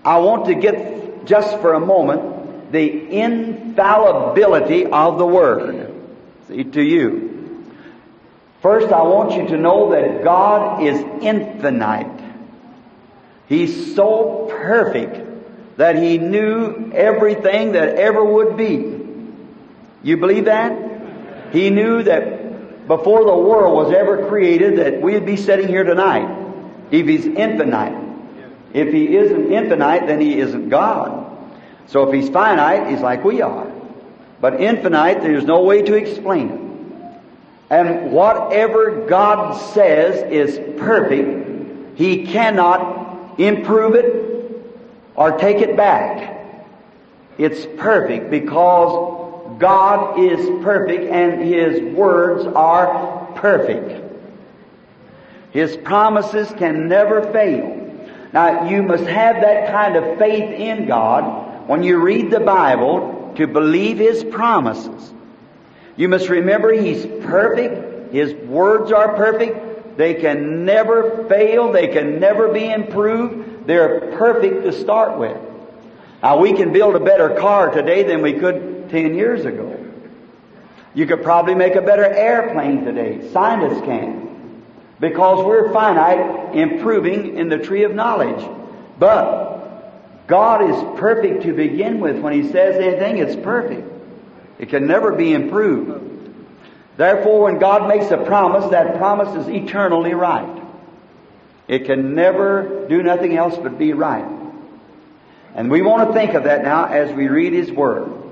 I want to get, just for a moment, the infallibility of the Word. See, to you. First, I want you to know that God is infinite. He's so perfect that He knew everything that ever would be. You believe that? He knew that before the world was ever created that we'd be sitting here tonight. If He's infinite. If He isn't infinite, then He isn't God. So if He's finite, He's like we are. But infinite, there's no way to explain it. And whatever God says is perfect. He cannot improve it or take it back. It's perfect because God is perfect and His words are perfect. His promises can never fail. Now, you must have that kind of faith in God when you read the Bible to believe His promises. You must remember He's perfect. His words are perfect. They can never fail. They can never be improved. They're perfect to start with. Now, we can build a better car today than we could 10 years ago. You could probably make a better airplane today. Scientists can. Because we're finite, improving in the tree of knowledge. But God is perfect to begin with. When He says anything, it's perfect. It can never be improved. Therefore, when God makes a promise, that promise is eternally right. It can never do nothing else but be right. And we want to think of that now as we read His Word.